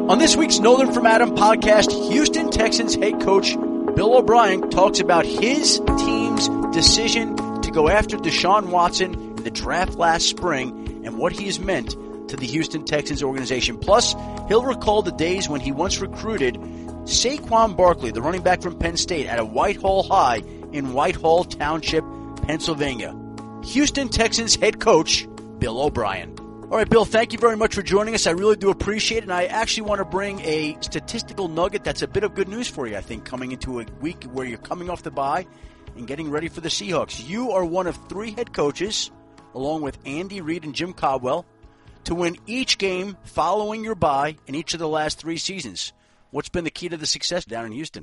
On this week's Nolan from Adam podcast, Houston Texans head coach Bill O'Brien talks about his team's decision to go after Deshaun Watson in the draft last spring and what he has meant to the Houston Texans organization. Plus, he'll recall the days when he once recruited Saquon Barkley, the running back from Penn State, at a Whitehall High in Whitehall Township, Pennsylvania. Houston Texans head coach Bill O'Brien. All right, Bill, thank you very much for joining us. I really do appreciate it, and I actually want to bring a statistical nugget that's a bit of good news for you, I think, coming into a week where you're coming off the bye and getting ready for the Seahawks. You are one of 3 head coaches, along with Andy Reid and Jim Caldwell, to win each game following your bye in each of the last 3 seasons. What's been the key to the success down in Houston?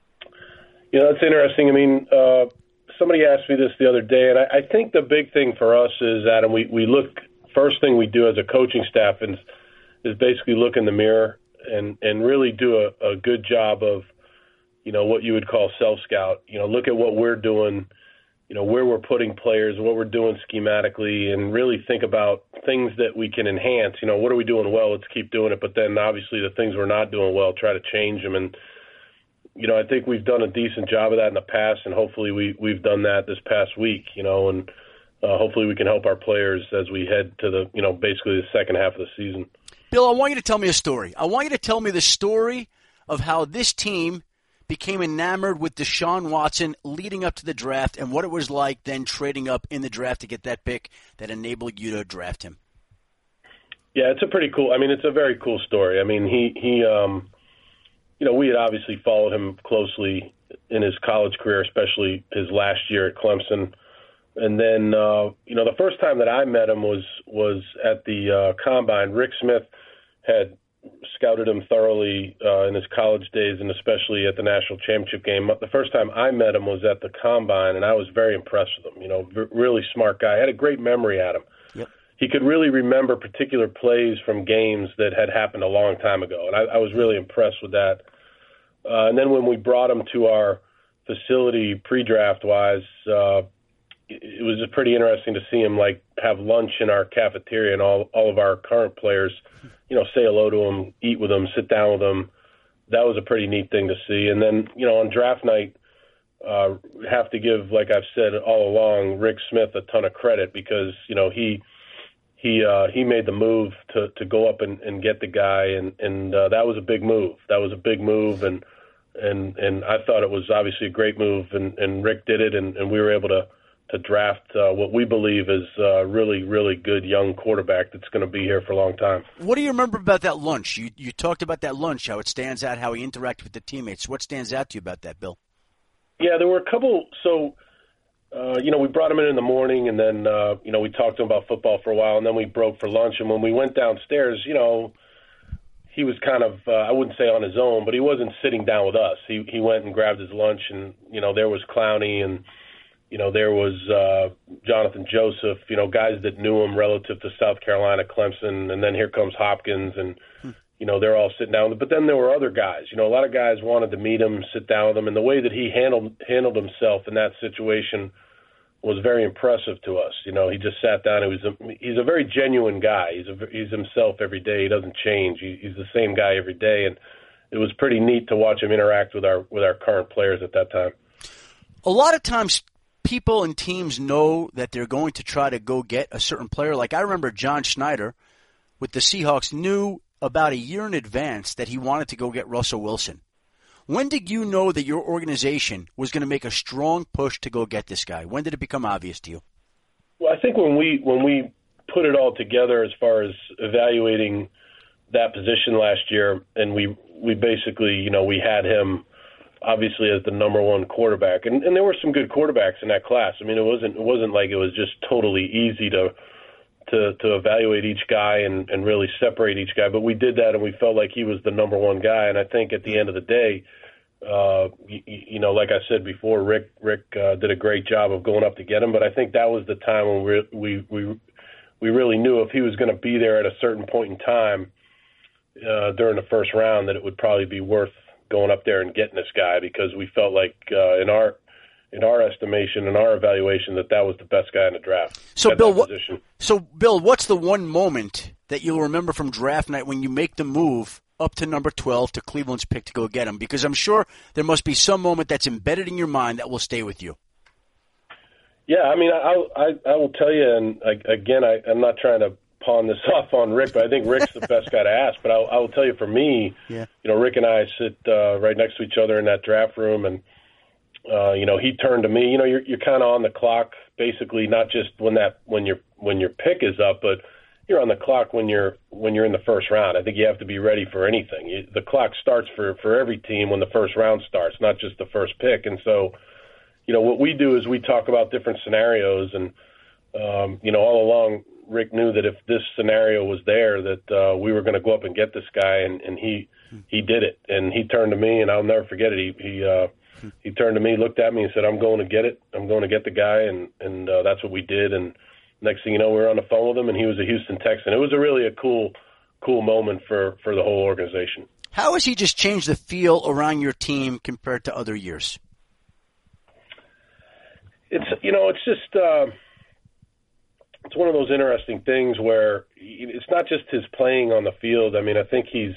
You know, it's interesting. I mean, somebody asked me this the other day, and I think the big thing for us is, Adam, we look – first thing we do as a coaching staff is basically look in the mirror and really do a good job of, you know, what you would call self-scout. You know, look at what we're doing, you know, where we're putting players, what we're doing schematically, and really think about things that we can enhance. You know, what are we doing well? Let's keep doing it. But then obviously the things we're not doing well, try to change them. And, you know, I think we've done a decent job of that in the past, and hopefully we've done that this past week, you know, and hopefully we can help our players as we head to the, you know, basically the second half of the season. Bill, I want you to tell me a story. I want you to tell me the story of how this team became enamored with Deshaun Watson leading up to the draft and what it was like then trading up in the draft to get that pick that enabled you to draft him. Yeah, it's a very cool story. I mean, he you know, we had obviously followed him closely in his college career, especially his last year at Clemson. And then, you know, the first time that I met him was at the Combine. Rick Smith had scouted him thoroughly in his college days and especially at the national championship game. The first time I met him was at the Combine, and I was very impressed with him. You know, really smart guy. Had a great memory at him. Yep. He could really remember particular plays from games that had happened a long time ago, and I was really impressed with that. And then when we brought him to our facility pre-draft-wise, it was just pretty interesting to see him like have lunch in our cafeteria and all of our current players, you know, say hello to him, eat with him, sit down with him. That was a pretty neat thing to see. And then, you know, on draft night, have to give, like I've said all along, Rick Smith a ton of credit because, you know, he made the move to go up and get the guy. And that was a big move. And I thought it was obviously a great move and Rick did it and we were able to draft what we believe is a really, really good young quarterback that's going to be here for a long time. What do you remember about that lunch? You talked about that lunch, how it stands out, how he interacted with the teammates. What stands out to you about that, Bill? Yeah, there were a couple. So, you know, we brought him in the morning, and then, you know, we talked to him about football for a while, and then we broke for lunch. And when we went downstairs, you know, he was kind of, I wouldn't say on his own, but he wasn't sitting down with us. He went and grabbed his lunch, and, you know, there was Clowney and, you know, there was Jonathan Joseph, you know, guys that knew him relative to South Carolina, Clemson, and then here comes Hopkins, and, you know, they're all sitting down. But then there were other guys. You know, a lot of guys wanted to meet him, sit down with him, and the way that he handled himself in that situation was very impressive to us. You know, he just sat down. He's a very genuine guy. He's himself every day. He doesn't change. He's the same guy every day, and it was pretty neat to watch him interact with our current players at that time. A lot of times people and teams know that they're going to try to go get a certain player. Like I remember John Schneider with the Seahawks knew about a year in advance that he wanted to go get Russell Wilson. When did you know that your organization was going to make a strong push to go get this guy? When did it become obvious to you? Well, I think when we put it all together as far as evaluating that position last year, and we basically, you know, we had him obviously as the number one quarterback, and there were some good quarterbacks in that class. I mean, it wasn't like it was just totally easy to evaluate each guy and really separate each guy, but we did that, and we felt like he was the number one guy. And I think at the end of the day, you know, like I said before, Rick did a great job of going up to get him, but I think that was the time when we really knew if he was going to be there at a certain point in time during the first round that it would probably be worth going up there and getting this guy, because we felt like in our estimation, in our evaluation, that was the best guy in the draft. So, Bill, what's the one moment that you'll remember from draft night when you make the move up to number 12 to Cleveland's pick to go get him? Because I'm sure there must be some moment that's embedded in your mind that will stay with you. Yeah, I mean, I will tell you, and again, I'm not trying to pawn this off on Rick, but I think Rick's the best guy to ask. But I will tell you, for me, Rick and I sit right next to each other in that draft room, and he turned to me. You're kind of on the clock, basically, not just when your pick is up, but you're on the clock when you're in the first round. I think you have to be ready for anything. The clock starts for every team when the first round starts, not just the first pick. And so, what we do is we talk about different scenarios, and all along, Rick knew that if this scenario was there, that we were going to go up and get this guy, and he did it. And he turned to me, and I'll never forget it. He turned to me, looked at me, and said, "I'm going to get it. I'm going to get the guy," and that's what we did. And next thing you know, we were on the phone with him, and he was a Houston Texan. It was really a cool moment for the whole organization. How has he just changed the feel around your team compared to other years? It's just it's one of those interesting things where it's not just his playing on the field. I mean, I think he's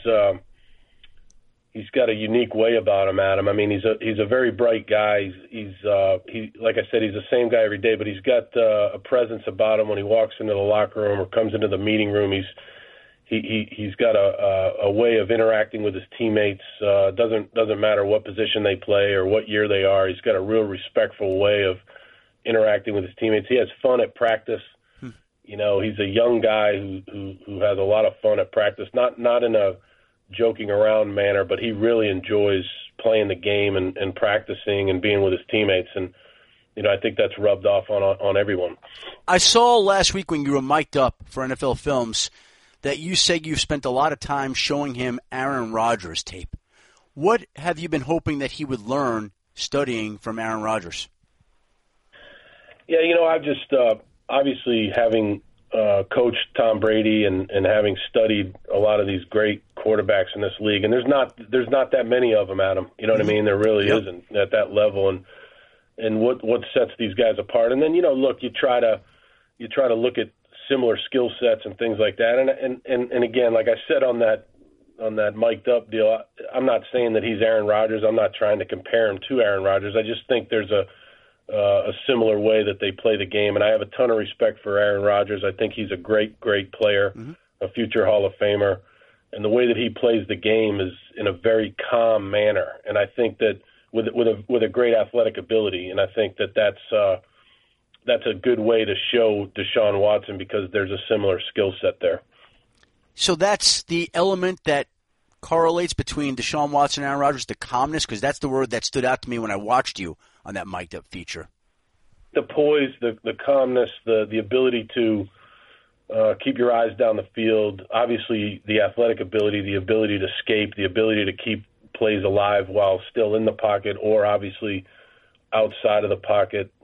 got a unique way about him, Adam. I mean, he's a very bright guy. He like I said, he's the same guy every day, but he's got a presence about him when he walks into the locker room or comes into the meeting room. He's got a way of interacting with his teammates. Doesn't matter what position they play or what year they are. He's got a real respectful way of interacting with his teammates. He has fun at practice. He's a young guy who has a lot of fun at practice. Not in a joking around manner, but he really enjoys playing the game and practicing and being with his teammates. And I think that's rubbed off on everyone. I saw last week when you were mic'd up for NFL Films that you said you've spent a lot of time showing him Aaron Rodgers tape. What have you been hoping that he would learn studying from Aaron Rodgers? Yeah, I've just obviously having coached Tom Brady and having studied a lot of these great quarterbacks in this league, and there's not that many of them, Adam. You know what I mean? There really isn't at that level, and what sets these guys apart. And then look, you try to look at similar skill sets and things like that. And again, like I said on that mic'd up deal, I'm not saying that he's Aaron Rodgers. I'm not trying to compare him to Aaron Rodgers. I just think there's a similar way that they play the game, and I have a ton of respect for Aaron Rodgers. I think he's a great player, a future Hall of Famer, and the way that he plays the game is in a very calm manner. And I think that with a great athletic ability, and I think that's a good way to show Deshaun Watson because there's a similar skill set there. So that's the element that correlates between Deshaun Watson and Aaron Rodgers, the calmness, because that's the word that stood out to me when I watched you on that mic'd up feature. The poise, the calmness, the ability to keep your eyes down the field, obviously the athletic ability, the ability to escape, the ability to keep plays alive while still in the pocket or obviously outside of the pocket.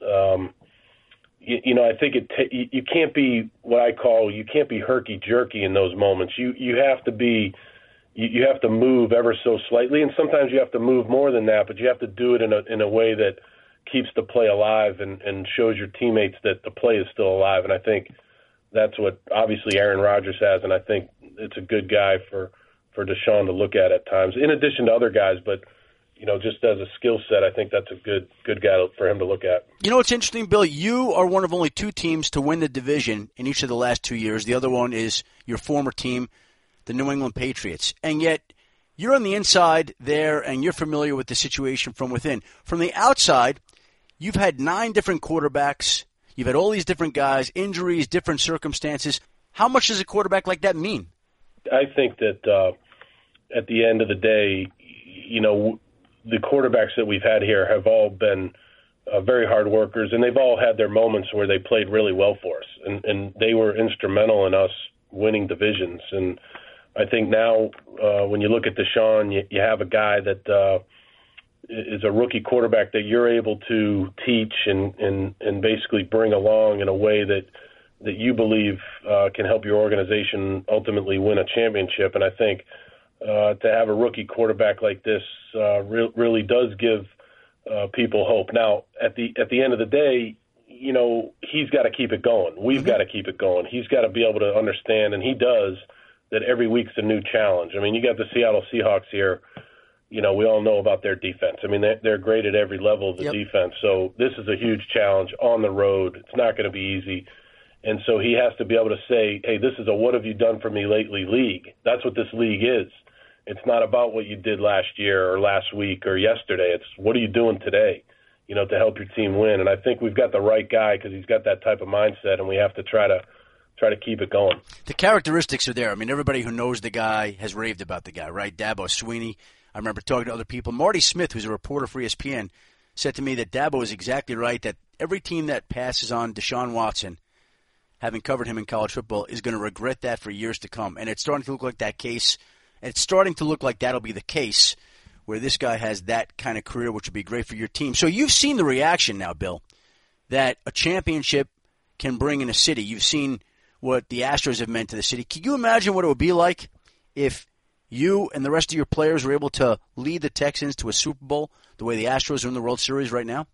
I think you can't be you can't be herky-jerky in those moments. You have to be you have to move ever so slightly, and sometimes you have to move more than that, but you have to do it in a way that keeps the play alive and shows your teammates that the play is still alive. And I think that's what obviously Aaron Rodgers has, and I think it's a good guy for Deshaun to look at times, in addition to other guys, but just as a skill set, I think that's a good guy for him to look at. It's interesting, Bill. You are one of only two teams to win the division in each of the last 2 years. The other one is your former team, the New England Patriots. And yet you're on the inside there, and you're familiar with the situation from within. From the outside, you've had 9 different quarterbacks. You've had all these different guys, injuries, different circumstances. How much does a quarterback like that mean? I think that at the end of the day, the quarterbacks that we've had here have all been very hard workers, and they've all had their moments where they played really well for us, and they were instrumental in us winning divisions. And I think now when you look at Deshaun, you have a guy that is a rookie quarterback that you're able to teach and basically bring along in a way that you believe can help your organization ultimately win a championship. And I think to have a rookie quarterback like this really does give people hope. Now, at the end of the day, he's got to keep it going. We've got to keep it going. He's got to be able to understand, and he does, that every week's a new challenge. I mean, you got the Seattle Seahawks here. We all know about their defense. I mean, they're great at every level of the defense. So this is a huge challenge on the road. It's not going to be easy. And so he has to be able to say, hey, this is a what have you done for me lately league. That's what this league is. It's not about what you did last year or last week or yesterday. It's what are you doing today, to help your team win. And I think we've got the right guy because he's got that type of mindset, and we have to try to keep it going. The characteristics are there. I mean, everybody who knows the guy has raved about the guy, right? Dabo Swinney. I remember talking to other people. Marty Smith, who's a reporter for ESPN, said to me that Dabo is exactly right, that every team that passes on Deshaun Watson, having covered him in college football, is going to regret that for years to come. And it's starting to look like that case. And it's starting to look like that'll be the case where this guy has that kind of career, which would be great for your team. So you've seen the reaction now, Bill, that a championship can bring in a city. You've seen what the Astros have meant to the city. Can you imagine what it would be like if you and the rest of your players were able to lead the Texans to a Super Bowl the way the Astros are in the World Series right now?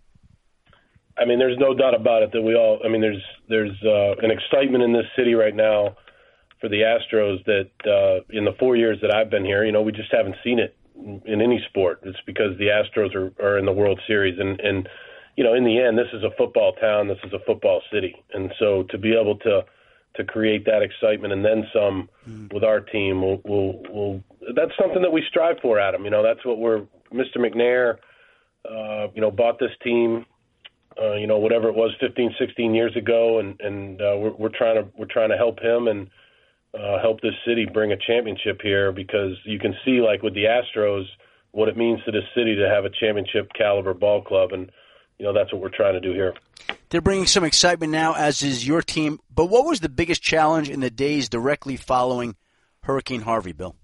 I mean, there's no doubt about it that there's an excitement in this city right now for the Astros that in the 4 years that I've been here, we just haven't seen it in any sport. It's because the Astros are in the World Series. And in the end, this is a football town. This is a football city. And so to be able to create that excitement and then some with our team, will that's something that we strive for, Adam. That's what Mr. McNair, bought this team, whatever it was, 15, 16 years ago. And we're trying to help him and help this city bring a championship here, because you can see, like with the Astros, what it means to this city to have a championship caliber ball club. And, that's what we're trying to do here. They're bringing some excitement now, as is your team. But what was the biggest challenge in the days directly following Hurricane Harvey, Bill?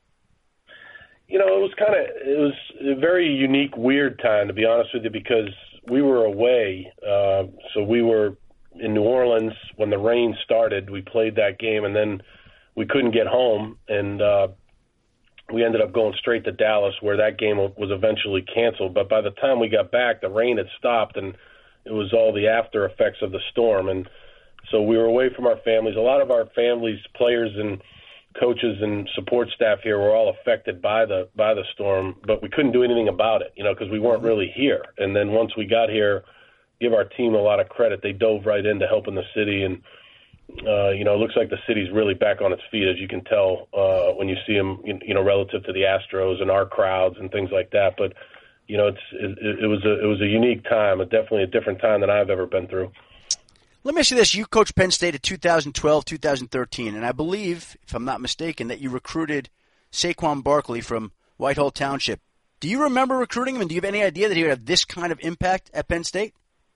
It was a very unique, weird time, to be honest with you, because we were away. So we were in New Orleans when the rain started. We played that game, and then we couldn't get home, and we ended up going straight to Dallas, where that game was eventually canceled. But by the time we got back, the rain had stopped, and it was all the after effects of the storm. And so we were away from our families. A lot of our families, players and coaches and support staff here were all affected by the storm, but we couldn't do anything about it, because we weren't really here. And then once we got here, give our team a lot of credit. They dove right into helping the city, and it looks like the city's really back on its feet, as you can tell when you see them, relative to the Astros and our crowds and things like that. But it was a unique time, definitely a different time than I've ever been through. Let me ask you this. You coached Penn State in 2012, 2013, and I believe, if I'm not mistaken, that you recruited Saquon Barkley from Whitehall Township. Do you remember recruiting him, and do you have any idea that he would have this kind of impact at Penn State?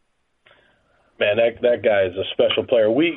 Man, that guy is a special player. We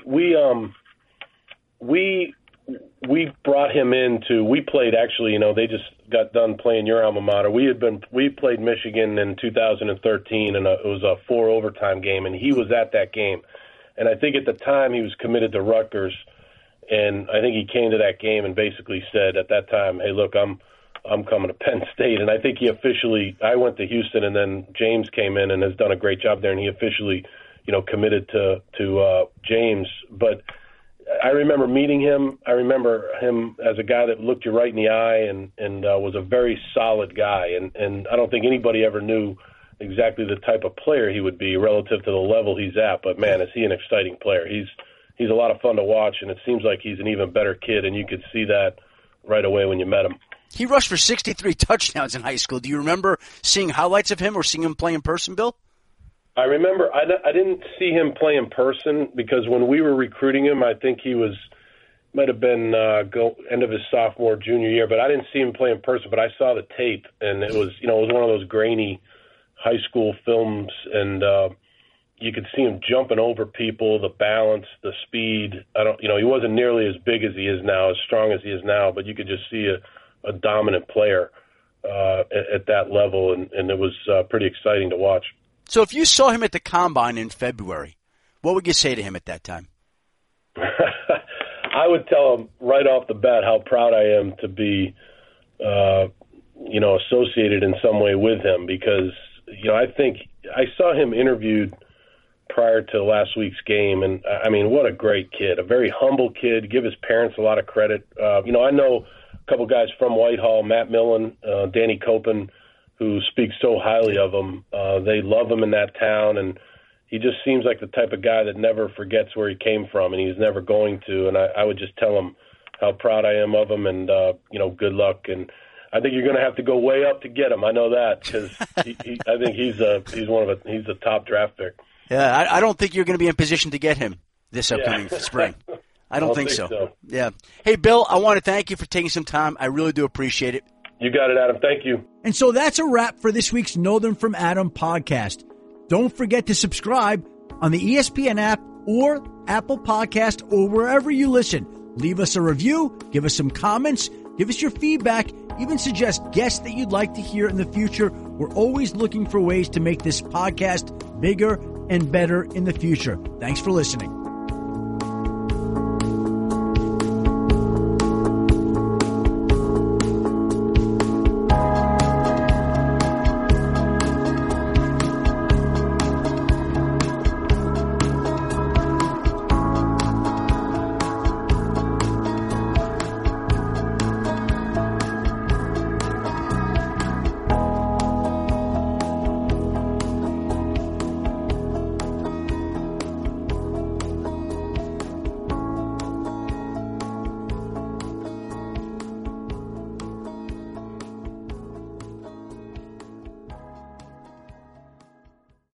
brought him into. We played, actually. They just got done playing your alma mater. We played Michigan in 2013, and it was a 4 overtime game, and he was at that game. And I think at the time he was committed to Rutgers, and I think he came to that game and basically said at that time, "Hey, look, I'm coming to Penn State." And I think he officially. I went to Houston, and then James came in and has done a great job there, and he officially, committed to James. But I remember meeting him. I remember him as a guy that looked you right in the eye and was a very solid guy. And I don't think anybody ever knew exactly the type of player he would be relative to the level he's at. But, man, is he an exciting player. He's a lot of fun to watch, and it seems like he's an even better kid, and you could see that right away when you met him. He rushed for 63 touchdowns in high school. Do you remember seeing highlights of him or seeing him play in person, Bill? I remember I didn't see him play in person because when we were recruiting him, I think he might have been end of his sophomore, junior year, but I didn't see him play in person. But I saw the tape, and it was one of those grainy high school films, and you could see him jumping over people, the balance, the speed. He wasn't nearly as big as he is now, as strong as he is now, but you could just see a dominant player at that level, and it was pretty exciting to watch. So if you saw him at the Combine in February, what would you say to him at that time? I would tell him right off the bat how proud I am to be, associated in some way with him because, I think I saw him interviewed prior to last week's game, and I mean, what a great kid, a very humble kid. Give his parents a lot of credit. I know a couple guys from Whitehall, Matt Millen, Danny Copen, who speaks so highly of him. They love him in that town, and he just seems like the type of guy that never forgets where he came from, and he's never going to. And I would just tell him how proud I am of him, and good luck. And I think you're going to have to go way up to get him. I know that because I think he's a top draft pick. Yeah, I don't think you're going to be in position to get him this upcoming spring. I don't think so. Yeah. Hey, Bill, I want to thank you for taking some time. I really do appreciate it. You got it, Adam. Thank you. And so that's a wrap for this week's Know Them from Adam podcast. Don't forget to subscribe on the ESPN app or Apple Podcast or wherever you listen. Leave us a review, give us some comments, give us your feedback, even suggest guests that you'd like to hear in the future. We're always looking for ways to make this podcast bigger and better in the future. Thanks for listening.